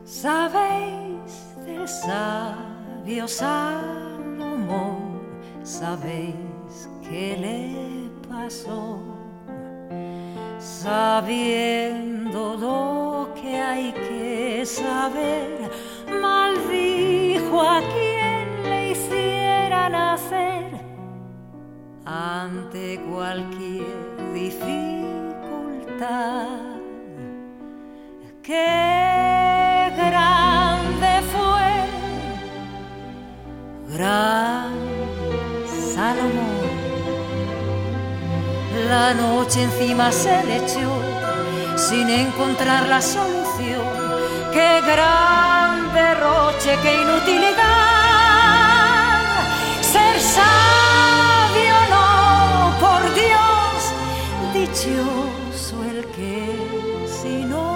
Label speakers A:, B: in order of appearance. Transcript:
A: Sabéis del sabio Salomón, sabéis qué le pasó, sabiendo lo que hay que saber, maldijo a quien le hiciera nacer ante cualquier dificultad. ¡Qué grande fue, gran Salomón! La noche encima se le echó sin encontrar la solución. ¡Qué gran derroche, qué inutilidad! Ser sabio no, por Dios, dichoso el que si no